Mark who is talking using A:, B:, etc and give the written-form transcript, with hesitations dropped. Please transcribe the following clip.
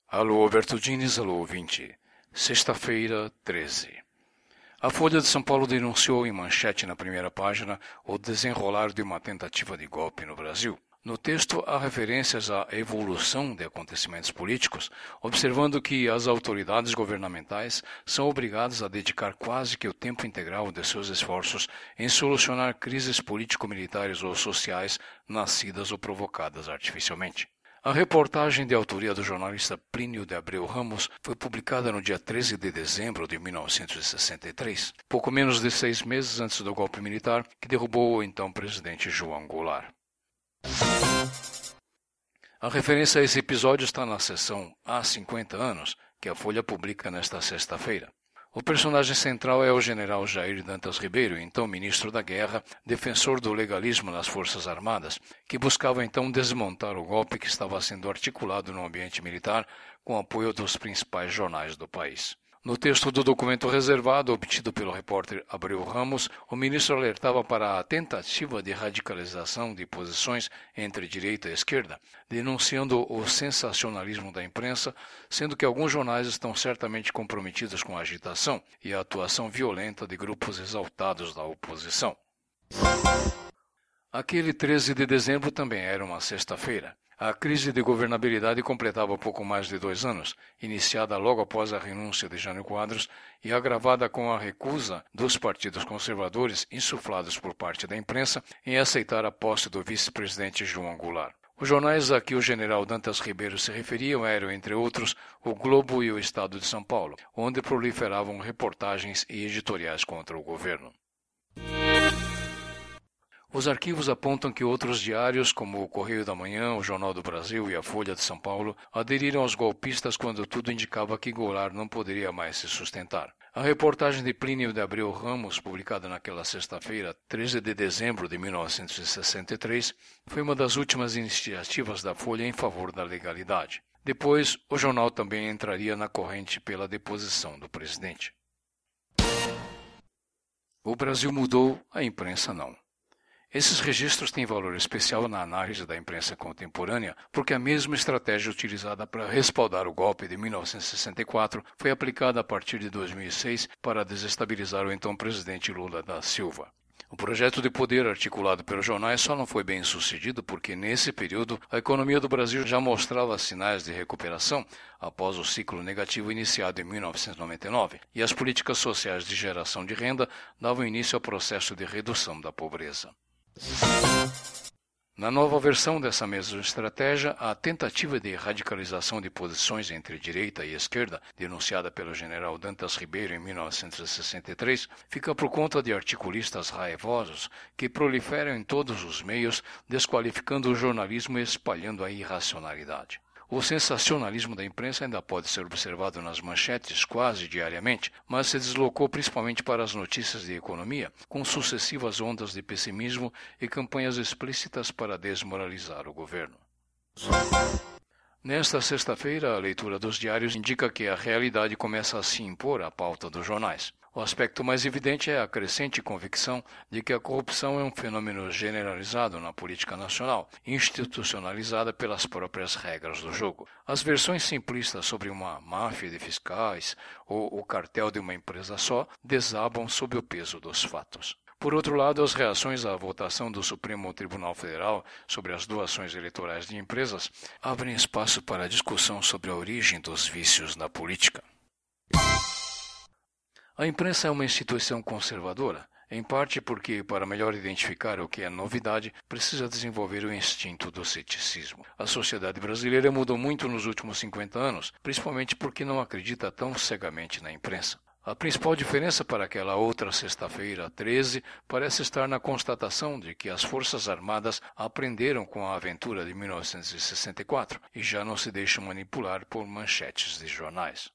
A: Alô, Bertudines, alô, ouvinte. Sexta-feira, 13. A Folha de São Paulo denunciou em manchete na primeira página o desenrolar de uma tentativa de golpe no Brasil. No texto, há referências à evolução de acontecimentos políticos, observando que as autoridades governamentais são obrigadas a dedicar quase que o tempo integral de seus esforços em solucionar crises político-militares ou sociais nascidas ou provocadas artificialmente. A reportagem de autoria do jornalista Plínio de Abreu Ramos foi publicada no dia 13 de dezembro de 1963, pouco menos de 6 meses antes do golpe militar que derrubou o então presidente João Goulart. A referência a esse episódio está na seção Há 50 anos, que a Folha publica nesta sexta-feira. O personagem central é o general Jair Dantas Ribeiro, então ministro da Guerra, defensor do legalismo nas Forças Armadas, que buscava então desmontar o golpe que estava sendo articulado no ambiente militar com apoio dos principais jornais do país. No texto do documento reservado, obtido pelo repórter Abreu Ramos, o ministro alertava para a tentativa de radicalização de posições entre direita e esquerda, denunciando o sensacionalismo da imprensa, sendo que alguns jornais estão certamente comprometidos com a agitação e a atuação violenta de grupos exaltados da oposição. Aquele 13 de dezembro também era uma sexta-feira. A crise de governabilidade completava pouco mais de 2 anos, iniciada logo após a renúncia de Jânio Quadros e agravada com a recusa dos partidos conservadores, insuflados por parte da imprensa, em aceitar a posse do vice-presidente João Goulart. Os jornais a que o general Dantas Ribeiro se referiam eram, entre outros, o Globo e o Estado de São Paulo, onde proliferavam reportagens e editoriais contra o governo. Os arquivos apontam que outros diários, como o Correio da Manhã, o Jornal do Brasil e a Folha de São Paulo, aderiram aos golpistas quando tudo indicava que Goulart não poderia mais se sustentar. A reportagem de Plínio de Abreu Ramos, publicada naquela sexta-feira, 13 de dezembro de 1963, foi uma das últimas iniciativas da Folha em favor da legalidade. Depois, o jornal também entraria na corrente pela deposição do presidente. O Brasil mudou, a imprensa não. Esses registros têm valor especial na análise da imprensa contemporânea, porque a mesma estratégia utilizada para respaldar o golpe de 1964 foi aplicada a partir de 2006 para desestabilizar o então presidente Lula da Silva. O projeto de poder articulado pelos jornais só não foi bem sucedido porque, nesse período, a economia do Brasil já mostrava sinais de recuperação após o ciclo negativo iniciado em 1999, e as políticas sociais de geração de renda davam início ao processo de redução da pobreza. Na nova versão dessa mesma estratégia, a tentativa de radicalização de posições entre direita e esquerda, denunciada pelo general Dantas Ribeiro em 1963, fica por conta de articulistas raivosos que proliferam em todos os meios, desqualificando o jornalismo e espalhando a irracionalidade. O sensacionalismo da imprensa ainda pode ser observado nas manchetes quase diariamente, mas se deslocou principalmente para as notícias de economia, com sucessivas ondas de pessimismo e campanhas explícitas para desmoralizar o governo. Nesta sexta-feira, a leitura dos diários indica que a realidade começa a se impor à pauta dos jornais. O aspecto mais evidente é a crescente convicção de que a corrupção é um fenômeno generalizado na política nacional, institucionalizada pelas próprias regras do jogo. As versões simplistas sobre uma máfia de fiscais ou o cartel de uma empresa só desabam sob o peso dos fatos. Por outro lado, as reações à votação do Supremo Tribunal Federal sobre as doações eleitorais de empresas abrem espaço para a discussão sobre a origem dos vícios na política. A imprensa é uma instituição conservadora, em parte porque, para melhor identificar o que é novidade, precisa desenvolver o instinto do ceticismo. A sociedade brasileira mudou muito nos últimos 50 anos, principalmente porque não acredita tão cegamente na imprensa. A principal diferença para aquela outra sexta-feira, 13, parece estar na constatação de que as Forças Armadas aprenderam com a aventura de 1964 e já não se deixam manipular por manchetes de jornais.